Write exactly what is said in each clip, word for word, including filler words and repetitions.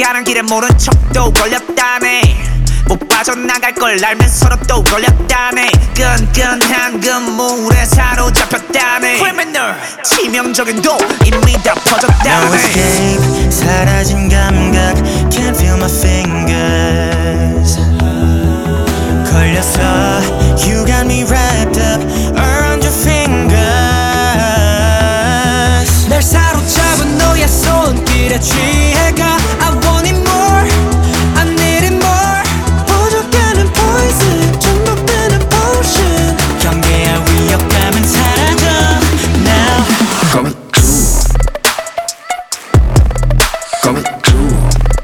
가는 길에 모른 척도 걸렸다네. 못 빠져나갈 걸 알면서도 또 걸렸다네. 끈끈한 그물에 사로잡혔다네. criminal 치명적인 도 이미 다 퍼졌다네. No escape 사라진 감각 Can't feel my fingers 걸렸어 You got me wrapped up around your fingers 날 사로잡은 너의 손길에 취해가 I want it more I need it more 부족하는 poison 중독되는 potion 경계할 위협감은 사라져 Now Coming true Coming true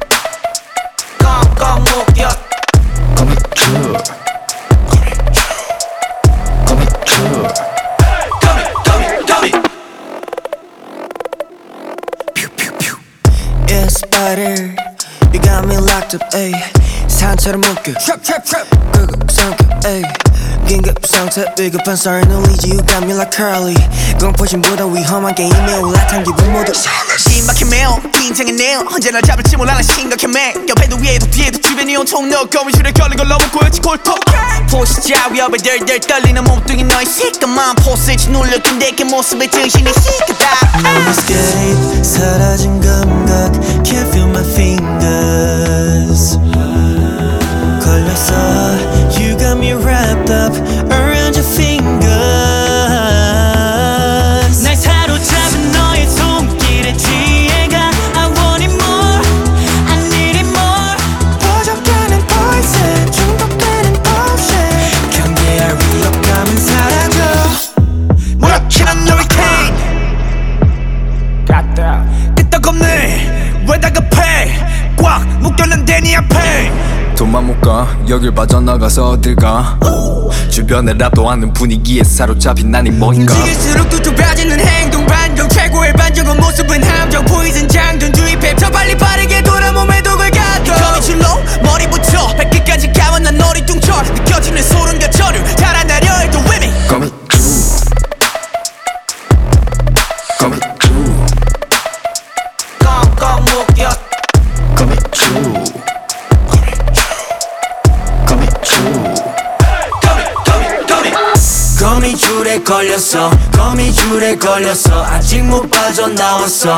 꽁꽁 묶여 Coming true Coming true coming coming coming. Yeah, spider, you got me locked up, ayy. 산처럼 묶여, trap, trap, trap. 끄급 상급, ayy. 긴급 상태, 비급한 sorry, no lead you got me like Curly. 공포심보다 위험한 게임에 올라탄 기분 모두. 신박해 매우 긴장해 내요. 언제 날 잡을지 몰라 난 심각해 매. 옆에도 위에도 뒤에도 주변이 온통 너 거미줄에 걸린 걸 너무 꼬였지 골통. 포시자 위협에 덜덜 떨리는 몸뚱이 너의 시커먼 포스지 눌려둔 내 모습에 정신이 시끄다. No escape, 사라진 감각. Can't feel my fingers. 걸렸어, you got me wrapped up around your fingers. 날 사로잡은 너의 손길에 취해가 I want it more, I need it more. 부족하는 poison, 중독되는 potion. 경계할 위협감은 사라져. 무력치는 너의 cane. 갔다 끄떡없네 왜 다급해. 꽉 묶였는데 네 앞에 돈만 못 가 여길 빠져나가서 어딜 가 주변에 랍도 않는 분위기에 사로잡힌 난이 뭐인가 움직일수록 또 좁아지는 행동 반정 최고의 반정은 모습은 함정 포이즌 장전 주입해 더 빨리 빠르게 돌아 몸에 독을 가둬 거미줄로 머리부터 발끝까지 감은 난 어리둥절 느껴지는 소름과 저류 달아나려 해도 위미 Coming true Coming true 꽁꽁 묶여 Coming true Coming true 거미줄에 걸렸어 거미줄에 걸렸어 아직 못 빠져나왔어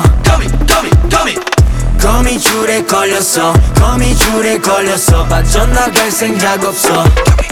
거미줄에 걸렸어 거미줄에 걸렸어 빠져나갈 생각 없어